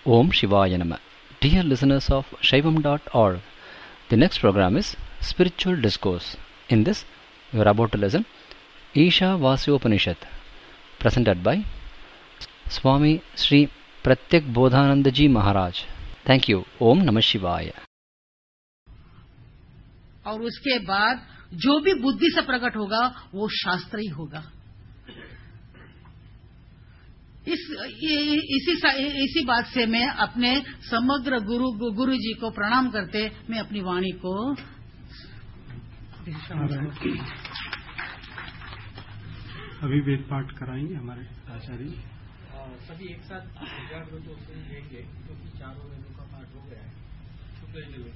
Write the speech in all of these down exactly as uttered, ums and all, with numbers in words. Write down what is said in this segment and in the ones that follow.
Om Shivaya Nama. Dear listeners of Shaivam dot org, the next program is Spiritual Discourse. In this, you are about to listen Isha Vasyopanishad, presented by Swami Sri Pratyak Bodhanandaji Maharaj. Thank you. Om Namah Shivaya. और उसके बाद जो भी बुद्धि से प्रकट होगा वो शास्त्र ही होगा। इस इसी इसी बात से मैं अपने समग्र गुरु गुरु जी को प्रणाम करते मैं अपनी वाणी को अभी वेद पाठ कराएंगे हमारे आचार्य। सभी एक साथ एकाग्र तो लेंगे क्योंकि चारों वेदों का पाठ हो गया है। शुक्ल यजुर्वेद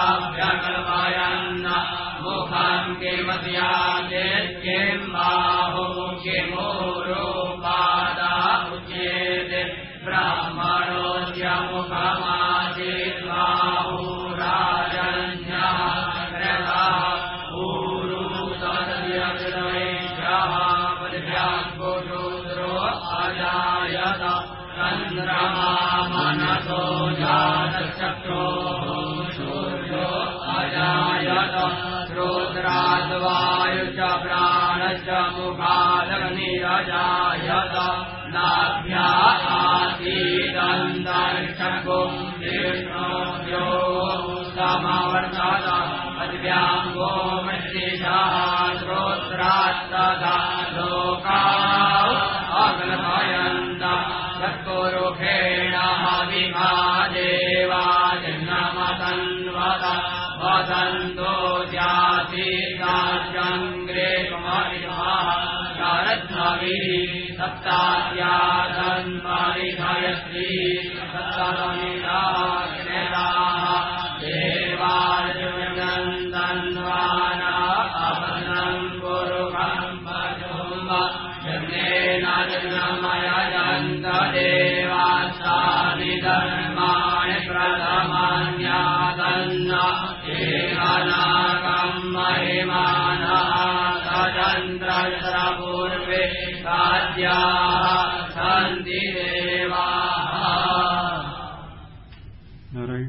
मुखं के मध्यादेव के बाहो चन्द्रमा मनसो जातशत्रोः सूर्यो अजायत रुद्राद्वायुश्च प्राणश्च मुखादग्निरजायत नाभ्या आसीदन्तरिक्षगो विष्णुभ्यो समवर्तत अद्भ्याङ्गो मृत्तिशः श्रोत्रास्तदा लोका अग्नभयन्त तत्पुरुषेण हविषा देवा जन्मतन्वत वदन्तो जातीताजङ्ग्रे कुमरिमः शरद्भविः सप्ताद्यादन्मरिधयश्री सप्तमिदाग्नेताः देवार्जुनन्दन्वाना अपनं गुरुकं भजुम्ब जन्मेन जन्मयजन्त देवास्तानि धर्माणि प्रथमान्यादन्न एनाकं महिमानः सचन्द्रस्य पूर्वे साध्याः सन्ति देवाः। नारायण।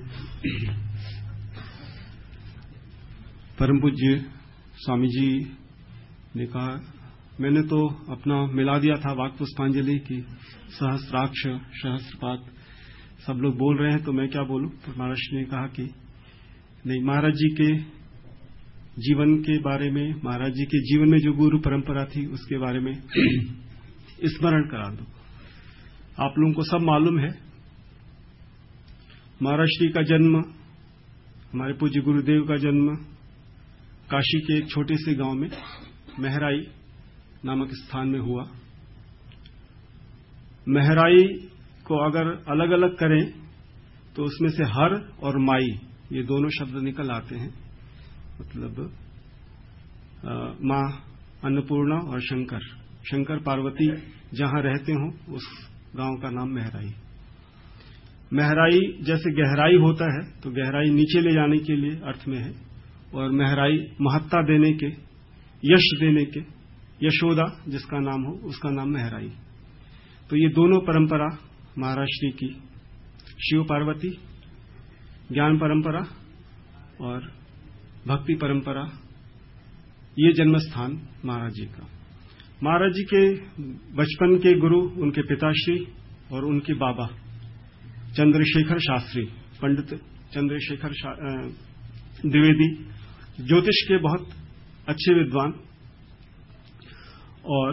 परम पूज्य स्वामी जी ने कहा, मैंने तो अपना मिला दिया था वाक् पुष्पांजलि की सहस्राक्ष सहस्रपात सब लोग बोल रहे हैं तो मैं क्या बोलूं। तो महाराज ने कहा कि नहीं, महाराज जी के जीवन के बारे में, महाराज जी के जीवन में जो गुरु परंपरा थी उसके बारे में स्मरण करा दो। आप लोगों को सब मालूम है, महाराज जी का जन्म, हमारे पूज्य गुरुदेव का जन्म काशी के एक छोटे से गांव में मेहराई नामक स्थान में हुआ। मेहराई को अगर अलग अलग करें तो उसमें से हर और माई ये दोनों शब्द निकल आते हैं, मतलब मां अन्नपूर्णा और शंकर, शंकर पार्वती जहां रहते हो उस गांव का नाम मेहराई। मेहराई जैसे गहराई होता है तो गहराई नीचे ले जाने के लिए अर्थ में है, और मेहराई महत्ता देने के, यश देने के, यशोदा जिसका नाम हो उसका नाम मेहराई। तो ये दोनों परंपरा महाराज श्री की, शिव पार्वती ज्ञान परंपरा और भक्ति परंपरा, ये जन्म स्थान महाराज जी का। महाराज जी के बचपन के गुरु उनके पिताश्री और उनके बाबा चंद्रशेखर शास्त्री, पंडित चंद्रशेखर द्विवेदी, ज्योतिष के बहुत अच्छे विद्वान, और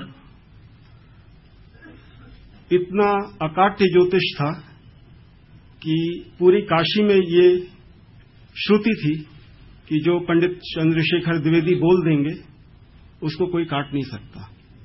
इतना अकाट्य ज्योतिष था कि पूरी काशी में ये श्रुति थी कि जो पंडित चंद्रशेखर द्विवेदी बोल देंगे उसको कोई काट नहीं सकता।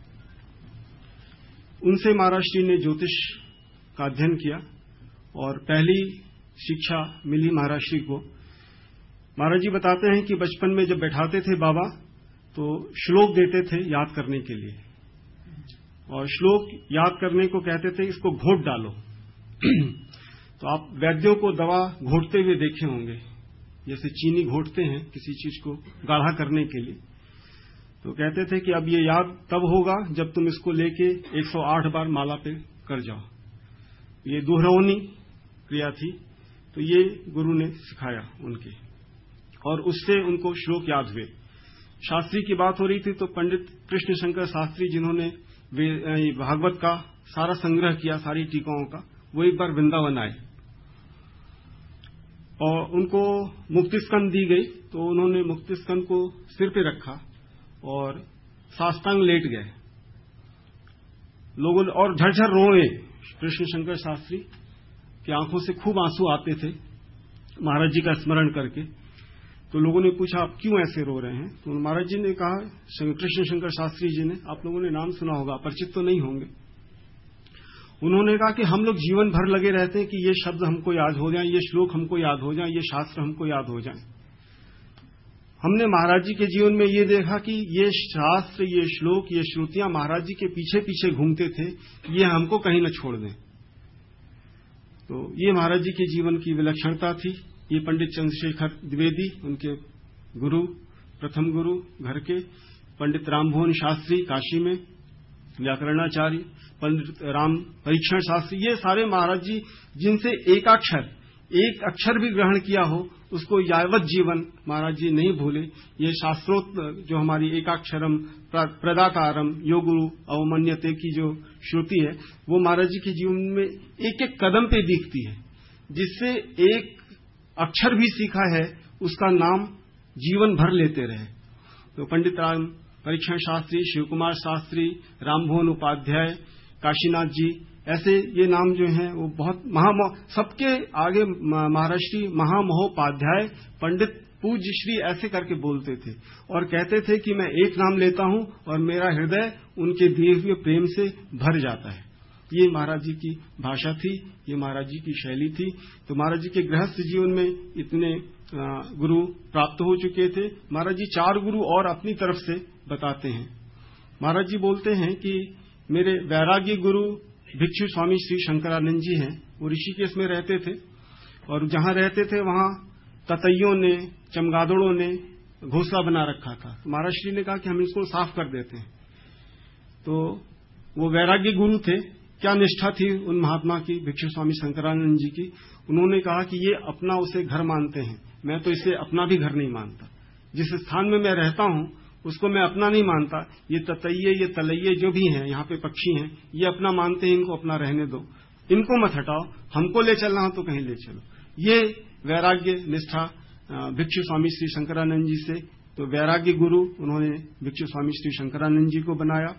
उनसे महाराज जी ने ज्योतिष का अध्ययन किया और पहली शिक्षा मिली महाराज जी को। महाराज जी बताते हैं कि बचपन में जब बैठाते थे बाबा तो श्लोक देते थे याद करने के लिए, और श्लोक याद करने को कहते थे इसको घोट डालो। तो आप वैद्यों को दवा घोटते हुए देखे होंगे, जैसे चीनी घोटते हैं किसी चीज को गाढ़ा करने के लिए। तो कहते थे कि अब ये याद तब होगा जब तुम इसको लेके एक सौ आठ बार माला पे कर जाओ। ये दोहरावनी क्रिया थी, तो ये गुरु ने सिखाया उनके, और उससे उनको श्लोक याद हुए। शास्त्री की बात हो रही थी तो पंडित कृष्ण शंकर शास्त्री, जिन्होंने भागवत का सारा संग्रह किया, सारी टीकाओं का, वो एक बार वृंदावन आए और उनको मुक्तिस्कंद दी गई, तो उन्होंने मुक्तिस्कंद को सिर पे रखा और साष्टांग लेट गए। लोगों और झरझर रोए। कृष्ण शंकर शास्त्री की आंखों से खूब आंसू आते थे महाराज जी का स्मरण करके। तो लोगों ने पूछा आप क्यों ऐसे रो रहे हैं? तो महाराज जी ने कहा, कृष्ण शंकर शास्त्री जी ने, आप लोगों ने नाम सुना होगा, परिचित तो नहीं होंगे। उन्होंने कहा कि हम लोग जीवन भर लगे रहते हैं कि ये शब्द हमको याद हो जाएं, ये श्लोक हमको याद हो जाएं, ये शास्त्र हमको याद हो जाएं। हमने महाराज जी के जीवन में ये देखा कि ये शास्त्र, ये श्लोक, ये श्रुतियां महाराज जी के पीछे पीछे घूमते थे, ये हमको कहीं न छोड़ दें। तो ये महाराज जी के जीवन की विलक्षणता थी। ये पंडित चंद्रशेखर द्विवेदी, उनके गुरु, प्रथम गुरु घर के, पंडित रामभुवन शास्त्री काशी में, व्याकरणाचार्य, पंडित राम परीक्षण शास्त्री, ये सारे महाराज जी जिनसे एकाक्षर एक अक्षर भी ग्रहण किया हो उसको यावत जीवन महाराज जी नहीं भूले। ये शास्त्रोक्त जो हमारी एकाक्षरम प्रदातारम यो गुरु अवमन्यते की जो श्रुति है वो महाराज जी के जीवन में एक एक कदम पे दिखती है। जिससे एक अक्षर भी सीखा है उसका नाम जीवन भर लेते रहे। तो पंडित राम परीक्षण शास्त्री, शिव कुमार शास्त्री, रामभुवन उपाध्याय, काशीनाथ जी, ऐसे ये नाम जो हैं वो बहुत महा सबके आगे महाराष्ट्री महामहोपाध्याय पंडित पूज्य श्री ऐसे करके बोलते थे और कहते थे कि मैं एक नाम लेता हूं और मेरा हृदय उनके दिए हुए प्रेम से भर जाता है। ये महाराज जी की भाषा थी, ये महाराज जी की शैली थी। तो महाराज जी के गृहस्थ जीवन में इतने गुरु प्राप्त हो चुके थे। महाराज जी चार गुरु और अपनी तरफ से बताते हैं। महाराज जी बोलते हैं कि मेरे वैराग्य गुरु भिक्षु स्वामी श्री शंकरानंद जी हैं, वो ऋषिकेश में रहते थे और जहां रहते थे वहां ततैयों ने, चमगादड़ों ने घोंसला बना रखा था। तो महाराज श्री ने कहा कि हम इसको साफ कर देते हैं। तो वो वैराग्य गुरु थे। क्या निष्ठा थी उन महात्मा की, भिक्षु स्वामी शंकरानंद जी की। उन्होंने कहा कि ये अपना उसे घर मानते हैं, मैं तो इसे अपना भी घर नहीं मानता। जिस स्थान में मैं रहता हूं उसको मैं अपना नहीं मानता। ये ततैये, ये तलैये जो भी हैं, यहाँ पे पक्षी हैं, ये अपना मानते हैं, इनको अपना रहने दो, इनको मत हटाओ, हमको ले चलना हो तो कहीं ले चलो। ये वैराग्य निष्ठा भिक्षु स्वामी श्री शंकरानंद जी से। तो वैराग्य गुरु उन्होंने भिक्षु स्वामी श्री शंकरानंद जी को बनाया।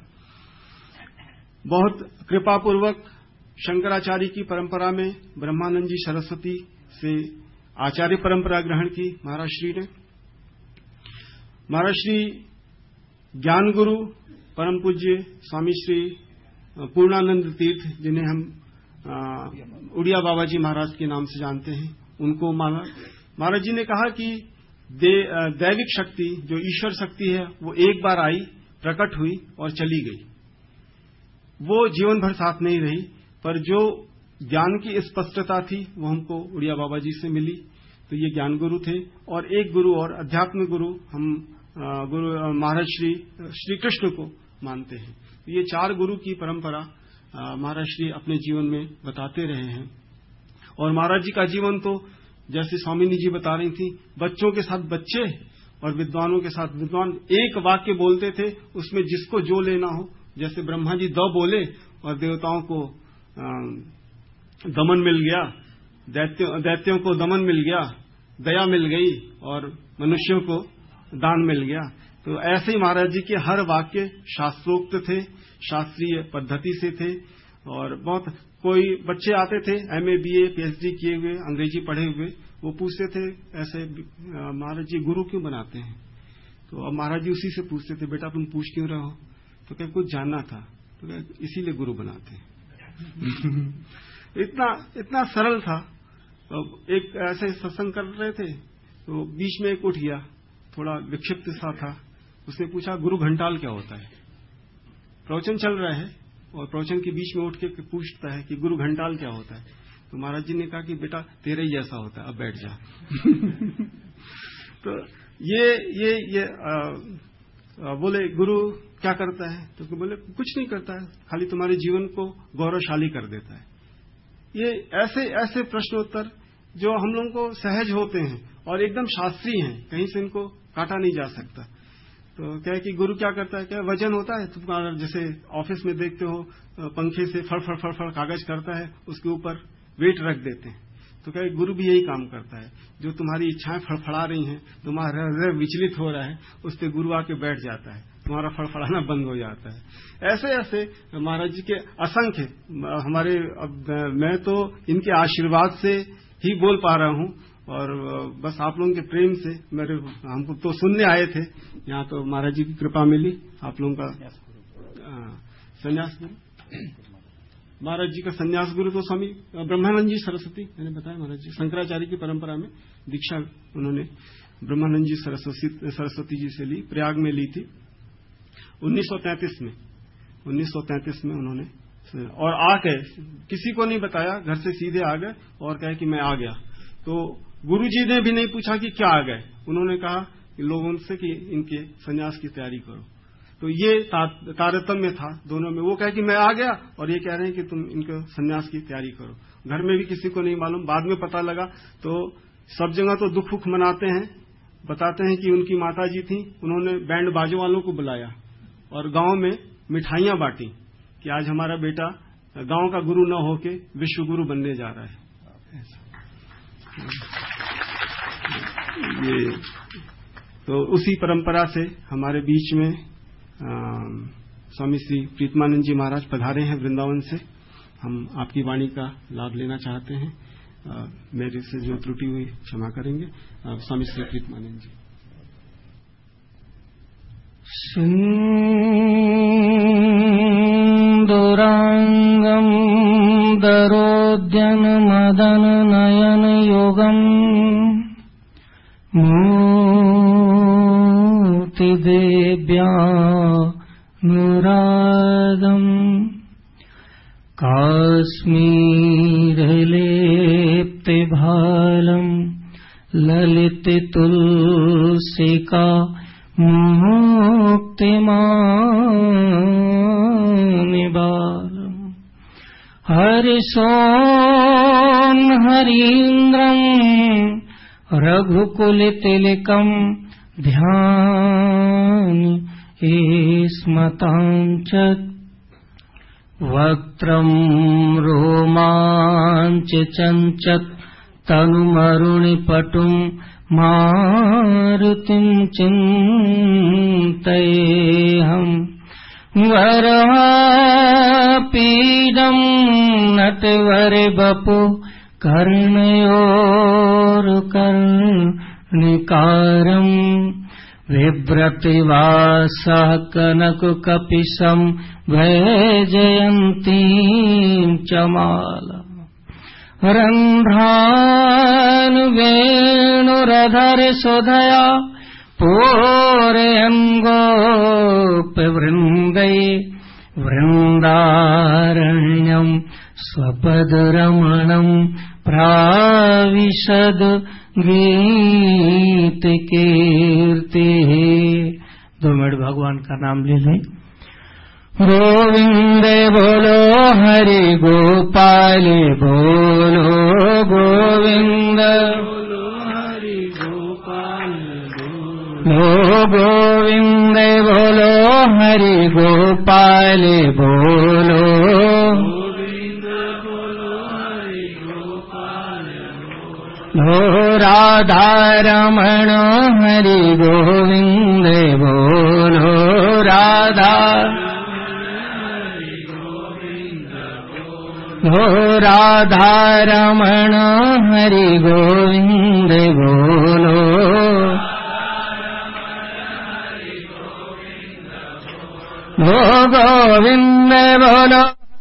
बहुत कृपापूर्वक शंकराचार्य की परंपरा में ब्रह्मानंद जी सरस्वती से आचार्य परंपरा ग्रहण की महाराज श्री ने। महाराज श्री ज्ञान गुरु परम पूज्य स्वामी श्री पूर्णानंद तीर्थ, जिन्हें हम उड़िया बाबा जी महाराज के नाम से जानते हैं, उनको माना। महाराज जी ने कहा कि दे, दैविक शक्ति जो ईश्वर शक्ति है वो एक बार आई, प्रकट हुई और चली गई, वो जीवन भर साथ नहीं रही। पर जो ज्ञान की स्पष्टता थी वो हमको उड़िया बाबा जी से मिली। तो ये ज्ञान गुरु थे। और एक गुरु और अध्यात्म गुरु हम गुरु महाराज श्री श्री कृष्ण को मानते हैं। तो ये चार गुरु की परंपरा महाराज श्री अपने जीवन में बताते रहे हैं। और महाराज जी का जीवन तो जैसे स्वामिनी जी बता रही थी, बच्चों के साथ बच्चे और विद्वानों के साथ विद्वान एक वाक्य बोलते थे, उसमें जिसको जो लेना हो। जैसे ब्रह्मा जी द बोले और देवताओं को दमन मिल गया, दैत्यों दैत्यों को दमन मिल गया, दया मिल गई और मनुष्यों को दान मिल गया। तो ऐसे ही महाराज जी के हर वाक्य शास्त्रोक्त थे, शास्त्रीय पद्धति से थे। और बहुत कोई बच्चे आते थे एमए बीए पीएचडी किए हुए, अंग्रेजी पढ़े हुए, वो पूछते थे ऐसे महाराज जी गुरु क्यों बनाते हैं। तो अब महाराज जी उसी से पूछते थे, बेटा तुम पूछ क्यों रहे हो। तो क्या कुछ जानना था, तो क्या इसीलिए गुरु बनाते हैं। इतना इतना सरल था। तो एक ऐसे सत्संग कर रहे थे तो बीच में एक उठ गया, थोड़ा विक्षिप्त सा था। उसने पूछा गुरु घंटाल क्या होता है। प्रवचन चल रहा है और प्रवचन के बीच में उठ के पूछता है कि गुरु घंटाल क्या होता है। तो महाराज जी ने कहा कि बेटा तेरे ही जैसा होता है, अब बैठ जा। तो ये ये ये आ, आ, बोले गुरु क्या करता है। तो बोले कुछ नहीं करता है, खाली तुम्हारे जीवन को गौरवशाली कर देता है। ये ऐसे ऐसे प्रश्नोत्तर जो हम लोगों को सहज होते हैं और एकदम शास्त्रीय हैं, कहीं से इनको काटा नहीं जा सकता। तो क्या है कि गुरु क्या करता है, क्या वजन होता है तुम्हारा, जैसे ऑफिस में देखते हो पंखे से फड़ फड़ फड़ फड़ कागज करता है, उसके ऊपर वेट रख देते हैं। तो क्या गुरु भी यही काम करता है, जो तुम्हारी इच्छाएं फड़फड़ा रही हैं, तुम्हारा हृदय विचलित हो रहा है, उस पर गुरु आके बैठ जाता है, तुम्हारा फड़फड़ाना बंद हो जाता है। ऐसे ऐसे महाराज जी के असंख्य हमारे, अब मैं तो इनके आशीर्वाद से ही बोल पा रहा हूं और बस आप लोगों के प्रेम से मेरे हमको तो सुनने आए थे यहाँ, तो महाराज जी की कृपा मिली। आप लोगों का संन्यास गुरु, महाराज जी का संन्यास गुरु तो स्वामी ब्रह्मानंद जी सरस्वती, मैंने बताया महाराज जी शंकराचार्य की परंपरा में दीक्षा उन्होंने ब्रह्मानंद जी सरस्वती सरस्वती जी से ली, प्रयाग में ली थी उन्नीस सौ तैंतीस में उन्नीस सौ तैंतीस में उन्होंने। और आ गए, किसी को नहीं बताया, घर से सीधे आ गए और कहे कि मैं आ गया। तो गुरुजी ने भी नहीं पूछा कि क्या आ गए, उन्होंने कहा कि लोगों से कि इनके संन्यास की तैयारी करो। तो ये तारतम्य था दोनों में। वो कहे कि मैं आ गया और ये कह रहे हैं कि तुम इनको सन्यास की तैयारी करो। घर में भी किसी को नहीं मालूम, बाद में पता लगा। तो सब जगह तो दुख उख मनाते हैं, बताते हैं कि उनकी माता जी थी, उन्होंने बैंड बाजों वालों को बुलाया और गांव में मिठाइयां बांटी कि आज हमारा बेटा गांव का गुरु न होके विश्व गुरु बनने जा रहा है। ये तो उसी परंपरा से हमारे बीच में स्वामी श्री प्रीतमानंद जी महाराज पधारे हैं वृंदावन से। हम आपकी वाणी का लाभ लेना चाहते हैं। आ, मेरे से जो त्रुटि हुई क्षमा करेंगे। आ, स्वामी श्री प्रीतमानंद जी। सिंदूरांगम दरोद्यन मदन नयन योगम मूर्ति देव्या नुरागम काश्मीरलेप्ते भालम ललित तुलसिका मुक्तिमानिबालम हरिशोन हरीन्द्रम रघुकुलतिलकम ध्यान स्मतांचत वक्त्रम रोमांच चंचत तनुमरुणिपटुम मारुतिं चिन्तयेऽहं वरापीडं नटवरवपु कर्णयोर्कर्णिकारं बिभ्रतिवासः कनककपिशं वैजयन्तीं च माला रन्ध्रान् वेणुरधर सुधया पूरयन् गोपवृन्दै वृन्दारण्यम् स्वपदरमणम् प्राविशद गीत कीर्तिः। दो मिनट भगवान का नाम ले लें। गोविंद बोलो हरि गोपाल बोलो गोविंद बोलो हरि गोपाल बोलो गोविंद बोलो हरि गोपाल बोलो गोविंद बोलो हरि गोपाल बोलो राधा रमण हरि गोविंद बोलो राधा हो राधा रमण हरि गोविंद बोलो हो गोविंद बोलो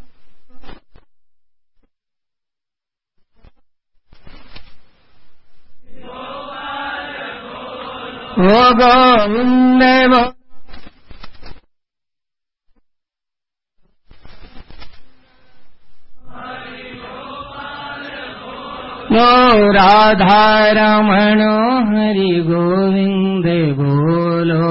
हो गोविंद बोलो नो राधा रमण हरि गोविंद बोलो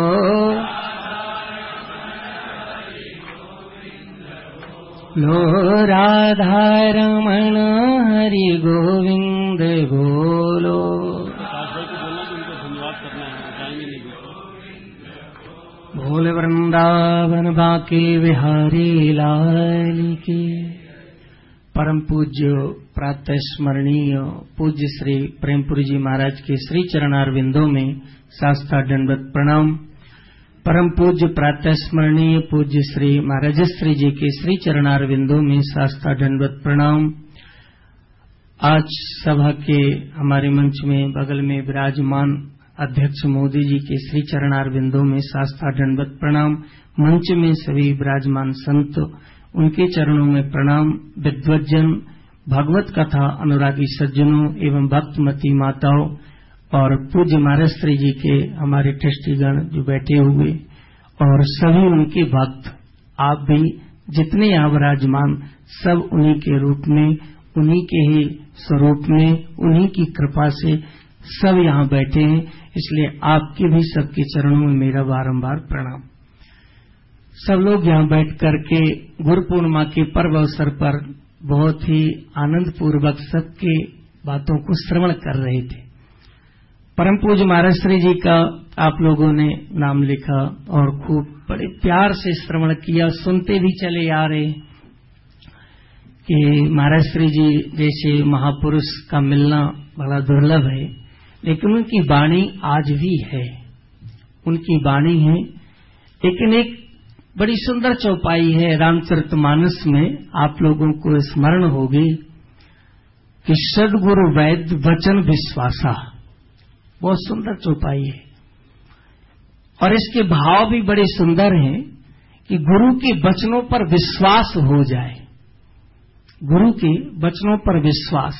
नो राधा रमण हरि गोविंद बोलो। बोल वृंदावन बांके बिहारी लाल की। परम पूज्य प्रातः स्मरणीय पूज्य श्री प्रेमपुरी जी महाराज के श्री चरणारविंदों में साष्टा दंडवत प्रणाम। परम पूज्य प्रातः स्मरणीय पूज्य श्री महाराजश्री जी के श्री चरणारविंदों में साष्टा दंडवत प्रणाम। आज सभा के हमारे मंच में बगल में विराजमान अध्यक्ष मोदी जी के श्री चरणारविंदों में साष्टा दंडवत प्रणाम। मंच में सभी विराजमान संत उनके चरणों में प्रणाम। विद्वज्जन भगवत कथा अनुरागी सज्जनों एवं भक्तमती माताओं और पूज्य महाराज जी के हमारे ट्रस्टीगण जो बैठे हुए और सभी उनके भक्त, आप भी जितने यहाँ विराजमान सब उन्हीं के रूप में, उन्हीं के ही स्वरूप में, उन्हीं की कृपा से सब यहाँ बैठे हैं। इसलिए आपके भी सबके चरणों में मेरा बारंबार प्रणाम। सब लोग यहाँ बैठ करके गुरु पूर्णिमा के पर्व अवसर पर बहुत ही आनंद पूर्वक सबके बातों को श्रवण कर रहे थे। परम पूज्य महाराज श्री जी का आप लोगों ने नाम लिखा और खूब बड़े प्यार से श्रवण किया, सुनते भी चले आ रहे कि महाराज श्री जी जैसे महापुरुष का मिलना बड़ा दुर्लभ है, लेकिन उनकी वाणी आज भी है, उनकी वाणी है। लेकिन एक बड़ी सुंदर चौपाई है रामचरितमानस में, आप लोगों को स्मरण होगी कि सद्गुरु वैद्य वचन विश्वासा, बहुत सुंदर चौपाई है। और इसके भाव भी बड़े सुंदर हैं कि गुरु के वचनों पर विश्वास हो जाए, गुरु के वचनों पर विश्वास।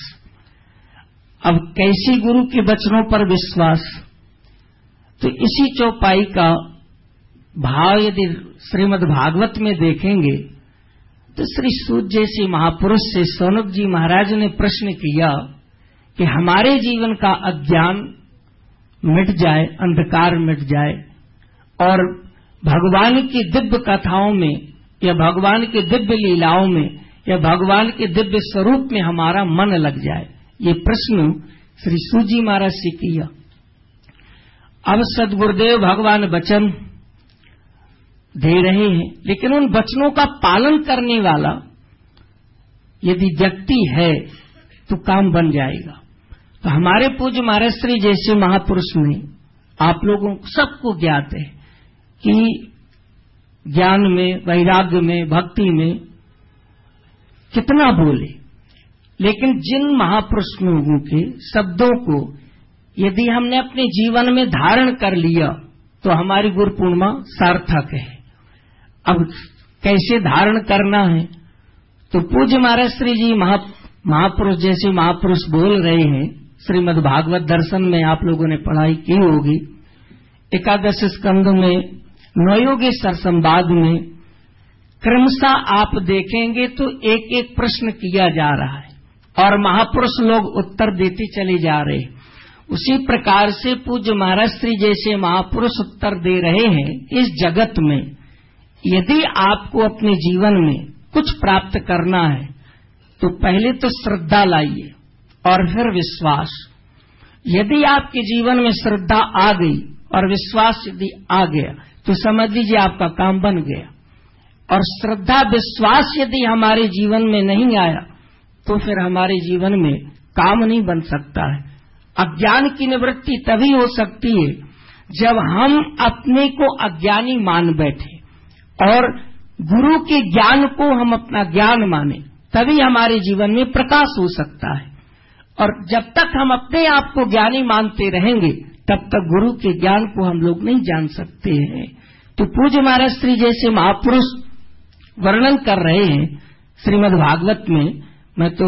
अब कैसी गुरु के वचनों पर विश्वास, तो इसी चौपाई का भाव यदि श्रीमद् भागवत में देखेंगे तो श्री सूत जैसे महापुरुष से सौनक जी महाराज ने प्रश्न किया कि हमारे जीवन का अज्ञान मिट जाए, अंधकार मिट जाए और भगवान की दिव्य कथाओं में या भगवान के दिव्य लीलाओं में या भगवान के दिव्य स्वरूप में हमारा मन लग जाए। ये प्रश्न श्री सूत जी महाराज से किया। अब सदगुरुदेव भगवान वचन दे रहे हैं, लेकिन उन वचनों का पालन करने वाला यदि व्यक्ति है तो काम बन जाएगा। तो हमारे पूज्य महाराज श्री जैसे महापुरुष ने आप लोगों सबको ज्ञात है कि ज्ञान में, वैराग्य में, भक्ति में कितना बोले, लेकिन जिन महापुरुष लोगों के शब्दों को यदि हमने अपने जीवन में धारण कर लिया तो हमारी गुरु पूर्णिमा सार्थक है। अब कैसे धारण करना है, तो पूज्य महाराज श्री जी महा, महापुरुष जैसे महापुरुष बोल रहे हैं। श्रीमद् भागवत दर्शन में आप लोगों ने पढ़ाई की होगी, एकादश स्कंध में नवयोगेश्वर संवाद में क्रमशः आप देखेंगे तो एक एक प्रश्न किया जा रहा है और महापुरुष लोग उत्तर देते चले जा रहे हैं। उसी प्रकार से पूज्य महाराज श्री जैसे महापुरुष उत्तर दे रहे हैं। इस जगत में यदि आपको अपने जीवन में कुछ प्राप्त करना है तो पहले तो श्रद्धा लाइए और फिर विश्वास। यदि आपके जीवन में श्रद्धा आ गई और विश्वास यदि आ गया तो समझ लीजिए आपका काम बन गया। और श्रद्धा विश्वास यदि हमारे जीवन में नहीं आया तो फिर हमारे जीवन में काम नहीं बन सकता है। अज्ञान की निवृत्ति तभी हो सकती है जब हम अपने को अज्ञानी मान बैठे और गुरु के ज्ञान को हम अपना ज्ञान माने, तभी हमारे जीवन में प्रकाश हो सकता है। और जब तक हम अपने आप को ज्ञानी मानते रहेंगे तब तक गुरु के ज्ञान को हम लोग नहीं जान सकते हैं। तो पूज्य महाराज श्री जैसे महापुरुष वर्णन कर रहे हैं श्रीमद् भागवत में। मैं तो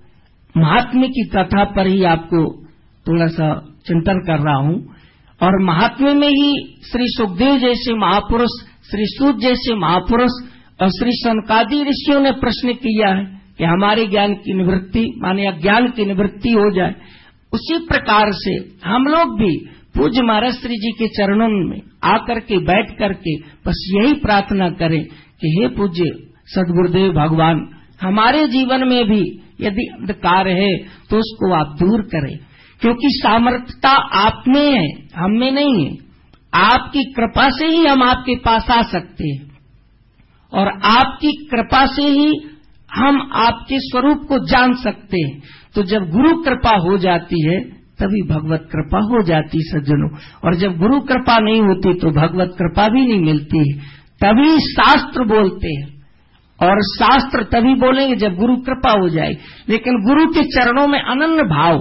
महात्म्य की कथा पर ही आपको थोड़ा सा चिंतन कर रहा हूं और महात्म्य में ही श्री सुखदेव जैसे महापुरुष, श्री सूत जैसे महापुरुष और श्री सनकादि ऋषियों ने प्रश्न किया है कि हमारे ज्ञान की निवृत्ति माने अज्ञान की निवृत्ति हो जाए। उसी प्रकार से हम लोग भी पूज्य महाराज श्री जी के चरणों में आकर के बैठ करके बस यही प्रार्थना करें कि हे पूज्य सदगुरुदेव भगवान, हमारे जीवन में भी यदि अंधकार है तो उसको आप दूर करें, क्योंकि सामर्थ्यता आप में है, हम में नहीं है। आपकी कृपा से ही हम आपके पास आ सकते हैं और आपकी कृपा से ही हम आपके स्वरूप को जान सकते हैं। तो जब गुरु कृपा हो जाती है तभी भगवत कृपा हो जाती सज्जनों, और जब गुरु कृपा नहीं होती तो भगवत कृपा भी नहीं मिलती। तभी शास्त्र बोलते हैं और शास्त्र तभी बोलेंगे जब गुरु कृपा हो जाए। लेकिन गुरु के चरणों में अनन्य भाव,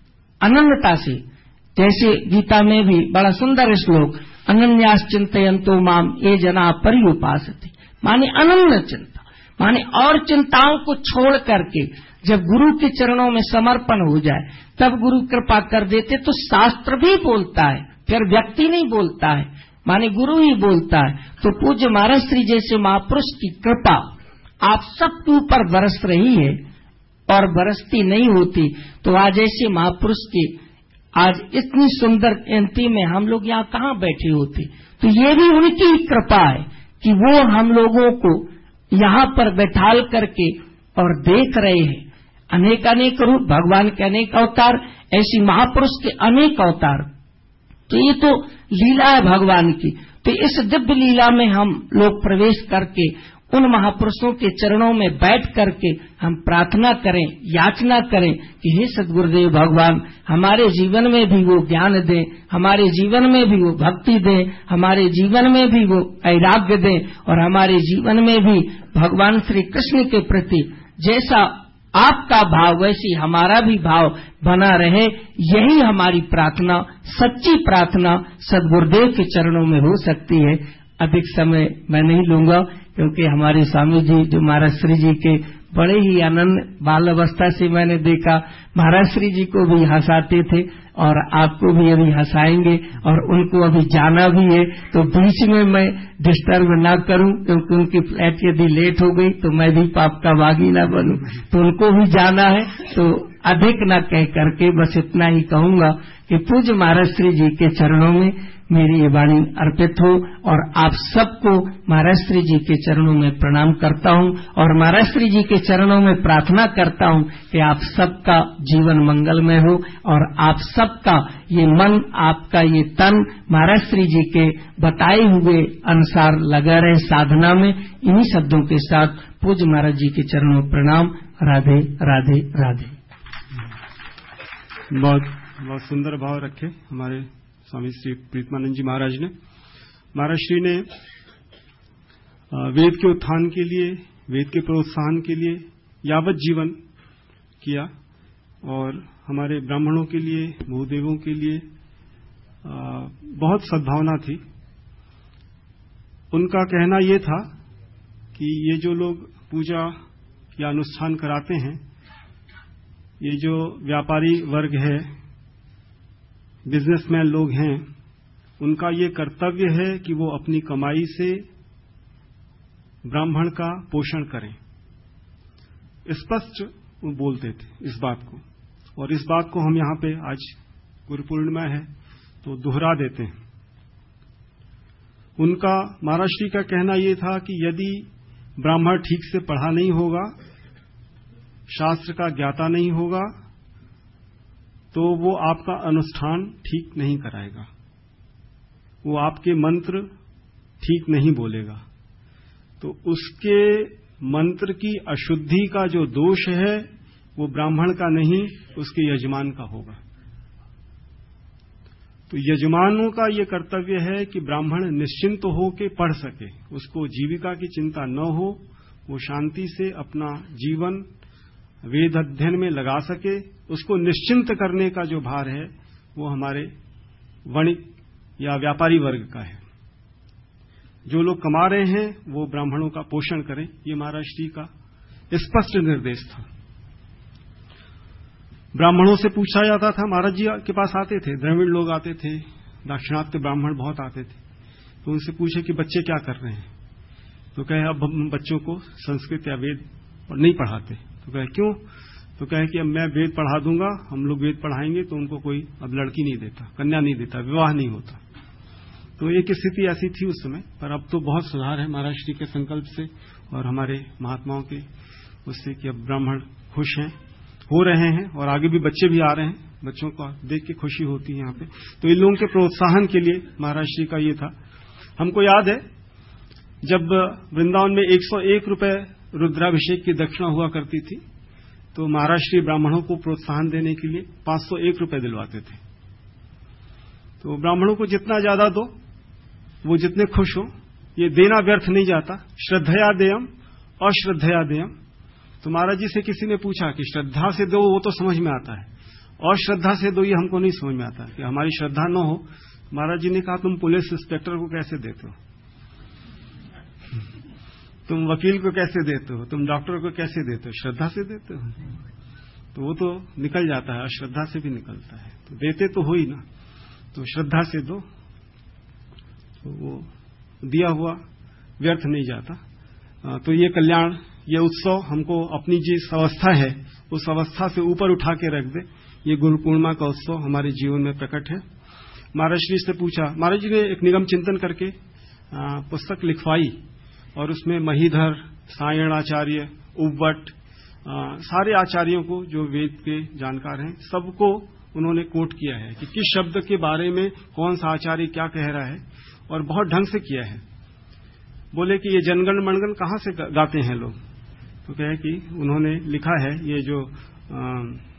अनन्यता से, जैसे गीता में भी बड़ा सुंदर श्लोक, अनन्यास चिंतयन्तो माम ये जना पर्युपासते, माने अनन्य चिंता, माने और चिंताओं को छोड़ करके जब गुरु के चरणों में समर्पण हो जाए तब गुरु कृपा कर देते। तो शास्त्र भी बोलता है, फिर व्यक्ति नहीं बोलता है, माने गुरु ही बोलता है। तो पूज्य महाराज श्री जैसे महापुरुष की कृपा आप सबके ऊपर बरस रही है और बरसती नहीं होती तो आज ऐसे महापुरुष की आज इतनी सुंदर जयंती में हम लोग यहाँ कहाँ बैठे होते। तो ये भी उनकी कृपा है कि वो हम लोगों को यहाँ पर बैठाल करके और देख रहे हैं। अनेक अनेक रूप, भगवान के अनेक अवतार, ऐसी महापुरुष के अनेक अवतार। तो ये तो लीला है भगवान की। तो इस दिव्य लीला में हम लोग प्रवेश करके उन महापुरुषों के चरणों में बैठ करके हम प्रार्थना करें, याचना करें कि हे सद्गुरुदेव भगवान, हमारे जीवन में भी वो ज्ञान दें, हमारे जीवन में भी वो भक्ति दें, हमारे जीवन में भी वो वैराग्य दें, और हमारे जीवन में भी भगवान श्री कृष्ण के प्रति जैसा आपका भाव वैसी हमारा भी भाव बना रहे। यही हमारी प्रार्थना, सच्ची प्रार्थना सद्गुरुदेव के चरणों में हो सकती है। अधिक समय मैं नहीं लूंगा, क्योंकि हमारे स्वामी जी जो महाराज श्री जी के बड़े ही आनंद, बाल अवस्था से मैंने देखा, महाराज श्री जी को भी हंसाते थे और आपको भी अभी हंसाएंगे, और उनको अभी जाना भी है। तो बीच में मैं डिस्टर्ब ना करूं, क्योंकि उनकी फ्लाइट यदि लेट हो गई तो मैं भी पाप का भागी ना बनूं। तो उनको भी जाना है, तो अधिक न कह करके बस इतना ही कहूंगा कि पूज्य महाराज श्री जी के चरणों में मेरी ये वाणी अर्पित हो, और आप सबको महाराज श्री जी के चरणों में प्रणाम करता हूं, और महाराज श्री जी के चरणों में प्रार्थना करता हूं कि आप सबका जीवन मंगलमय हो, और आप सबका ये मन, आपका ये तन महाराज श्री जी के बताए हुए अनुसार लगा रहे साधना में। इन्हीं शब्दों के साथ पूज्य महाराज जी के चरणों में प्रणाम। राधे राधे राधे। बहुत बहुत सुंदर भाव रखे हमारे स्वामी श्री प्रीतमानंद जी महाराज ने। महाराज श्री ने वेद के उत्थान के लिए, वेद के प्रोत्साहन के लिए यावत जीवन किया, और हमारे ब्राह्मणों के लिए, भूदेवों के लिए बहुत सद्भावना थी। उनका कहना ये था कि ये जो लोग पूजा या अनुष्ठान कराते हैं, ये जो व्यापारी वर्ग है, बिजनेसमैन लोग हैं, उनका ये कर्तव्य है कि वो अपनी कमाई से ब्राह्मण का पोषण करें। स्पष्ट वो बोलते थे इस बात को, और इस बात को हम यहाँ पे आज गुरु पूर्णिमा है तो दोहरा देते हैं। उनका, महाराज श्री का कहना ये था कि यदि ब्राह्मण ठीक से पढ़ा नहीं होगा, शास्त्र का ज्ञाता नहीं होगा, तो वो आपका अनुष्ठान ठीक नहीं कराएगा, वो आपके मंत्र ठीक नहीं बोलेगा। तो उसके मंत्र की अशुद्धि का जो दोष है वो ब्राह्मण का नहीं, उसके यजमान का होगा। तो यजमानों का ये कर्तव्य है कि ब्राह्मण निश्चिंत हो के पढ़ सके, उसको जीविका की चिंता न हो, वो शांति से अपना जीवन वेद अध्ययन में लगा सके। उसको निश्चिंत करने का जो भार है वो हमारे वणिक या व्यापारी वर्ग का है। जो लोग कमा रहे हैं वो ब्राह्मणों का पोषण करें, ये महाराज श्री का स्पष्ट निर्देश था। ब्राह्मणों से पूछा जाता था, महाराज जी के पास आते थे, द्रविड़ लोग आते थे, दाक्षिणात्य ब्राह्मण बहुत आते थे, तो उनसे पूछे कि बच्चे क्या कर रहे हैं। तो कहे अब हम बच्चों को संस्कृत या वेद नहीं पढ़ाते। तो कहे क्यों? तो कहे कि अब मैं वेद पढ़ा दूंगा, हम लोग वेद पढ़ाएंगे तो उनको कोई अब लड़की नहीं देता, कन्या नहीं देता, विवाह नहीं होता। तो एक स्थिति ऐसी थी उस समय, पर अब तो बहुत सुधार है महाराज श्री के संकल्प से और हमारे महात्माओं के उससे कि अब ब्राह्मण खुश हैं, हो रहे हैं, और आगे भी बच्चे भी आ रहे हैं। बच्चों को देख के खुशी होती है यहाँ पे। तो इन लोगों के प्रोत्साहन के लिए महाराज श्री का ये था। हमको याद है जब वृंदावन में एक सौ एक रुपए रुद्राभिषेक की दक्षिणा हुआ करती थी, तो महाराज श्री ब्राह्मणों को प्रोत्साहन देने के लिए पांच सौ एक रुपए दिलवाते थे। तो ब्राह्मणों को जितना ज्यादा दो, वो जितने खुश हो, ये देना व्यर्थ नहीं जाता। श्रद्धया देयम अश्रद्धया देयम। तो महाराज जी से किसी ने पूछा कि श्रद्धा से दो वो तो समझ में आता है, और श्रद्धा से दो ये हमको नहीं समझ में आता, कि हमारी श्रद्धा न हो। महाराज जी ने कहा तुम पुलिस इंस्पेक्टर को कैसे देते हो, तुम वकील को कैसे देते हो, तुम डॉक्टर को कैसे देते हो? श्रद्धा से देते हो। तो वो तो निकल जाता है, अश्रद्धा से भी निकलता है। तो देते तो हो ही ना, तो श्रद्धा से दो, तो वो दिया हुआ व्यर्थ नहीं जाता। तो ये कल्याण, ये उत्सव हमको अपनी जिस अवस्था है उस अवस्था से ऊपर उठा के रख दे। ये गुरु पूर्णिमा का उत्सव हमारे जीवन में प्रकट है। महाराज श्री से पूछा, महाराज जी ने एक निगम चिंतन करके पुस्तक लिखवाई और उसमें महीधर, सायणाचार्य, उव्वट, सारे आचार्यों को जो वेद के जानकार हैं सबको उन्होंने कोट किया है कि किस शब्द के बारे में कौन सा आचार्य क्या कह रहा है, और बहुत ढंग से किया है। बोले कि ये जनगण मनगण कहाँ से गाते हैं लोग, तो कहे कि उन्होंने लिखा है ये जो आ,